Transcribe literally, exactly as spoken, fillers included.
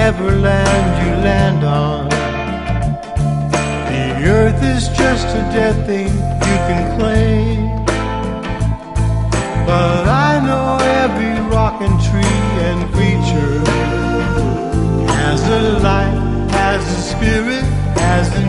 whichever land you land on. The earth is just a dead thing you can claim, but I know every rock and tree and creature has a life, has a spirit, has a